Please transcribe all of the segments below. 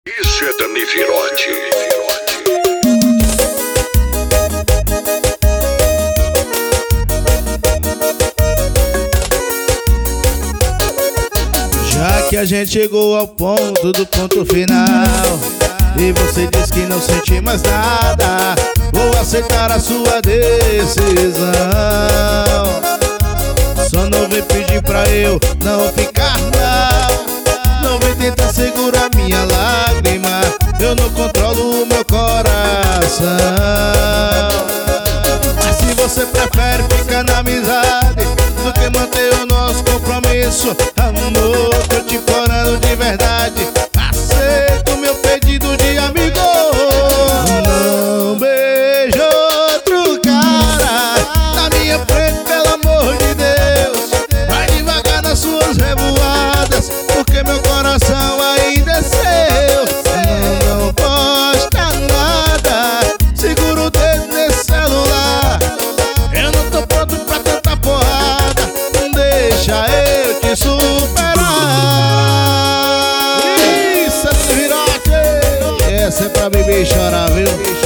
Isso é Dani Virote. Já que a gente chegou ao ponto do ponto final e você diz que não sente mais nada, vou aceitar a sua decisão. Só não vem pedir pra eu não ficar mal, não vem tentar segurar minha lágrima, eu não controlo o meu coração. Mas se você prefere ficar na amizade do que manter o nosso compromisso, amor, tô te implorando de verdade, aceita o meu pedido de amigo. Não beije outro cara na minha frente, pelo amor de Deus. Vai devagar nas suas revoadas, porque meu coração ainda é seu. Não posta nada, segura o dedo nesse celular, eu não tô pronto pra tanta porrada, deixa eu te superar. Isso é Virote, essa é pra beber e chorar, viu?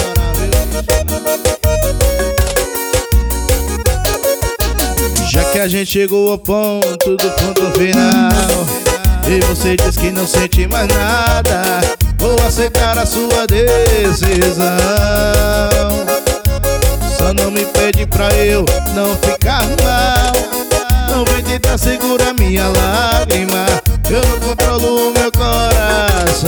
Já que a gente chegou ao ponto do ponto final e você diz que não sente mais nada, vou aceitar a sua decisão. Só não me pede pra eu não ficar mal, não vem tentar segurar minha lágrima, eu não controlo o meu coração.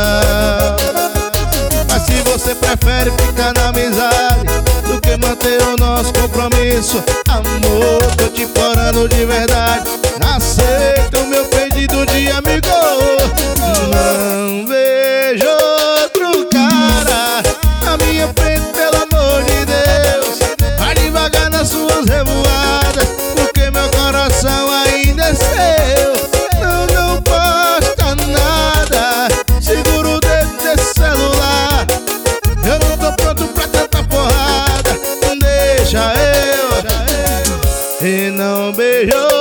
Mas se você prefere ficar na amizade do que manter o nosso compromisso, amor, tô te implorando de verdade, aceita o meu pedido de amigo. Não vejo outro cara na minha frente, pelo amor de Deus. Vai devagar nas suas revoadas, porque meu coração ainda é seu. Não posta nada, segura o dedo desse celular, eu não tô pronto pra tanta porrada, deixa eu. E não beijou